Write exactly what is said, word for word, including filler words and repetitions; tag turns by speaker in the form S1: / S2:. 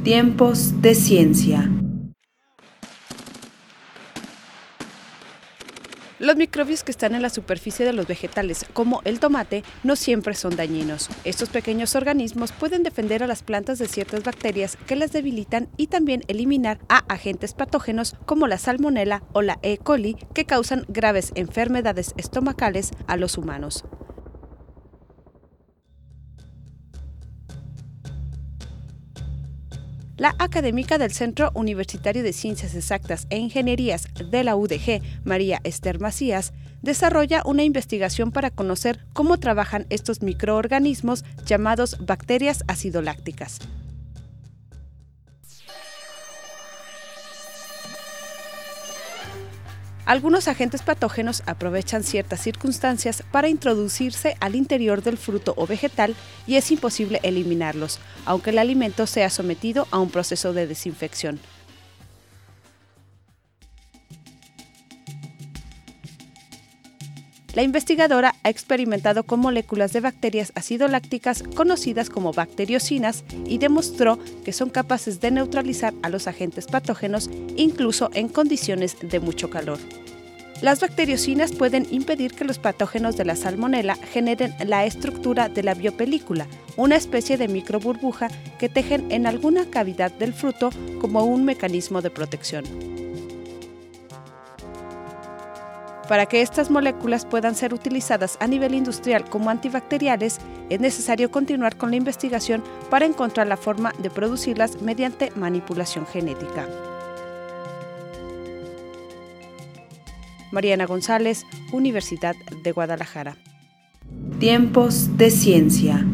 S1: Tiempos de ciencia.
S2: Los microbios que están en la superficie de los vegetales, como el tomate, no siempre son dañinos. Estos pequeños organismos pueden defender a las plantas de ciertas bacterias que las debilitan y también eliminar a agentes patógenos como la salmonela o la E. coli, que causan graves enfermedades estomacales a los humanos. La académica del Centro Universitario de Ciencias Exactas e Ingenierías de la U D G, María Esther Macías, desarrolla una investigación para conocer cómo trabajan estos microorganismos llamados bacterias acidolácticas. Algunos agentes patógenos aprovechan ciertas circunstancias para introducirse al interior del fruto o vegetal y es imposible eliminarlos, aunque el alimento sea sometido a un proceso de desinfección. La investigadora ha experimentado con moléculas de bacterias acidolácticas conocidas como bacteriocinas y demostró que son capaces de neutralizar a los agentes patógenos incluso en condiciones de mucho calor. Las bacteriocinas pueden impedir que los patógenos de la salmonela generen la estructura de la biopelícula, una especie de microburbuja que tejen en alguna cavidad del fruto como un mecanismo de protección. Para que estas moléculas puedan ser utilizadas a nivel industrial como antibacteriales, es necesario continuar con la investigación para encontrar la forma de producirlas mediante manipulación genética. Mariana González, Universidad de Guadalajara.
S1: Tiempos de ciencia.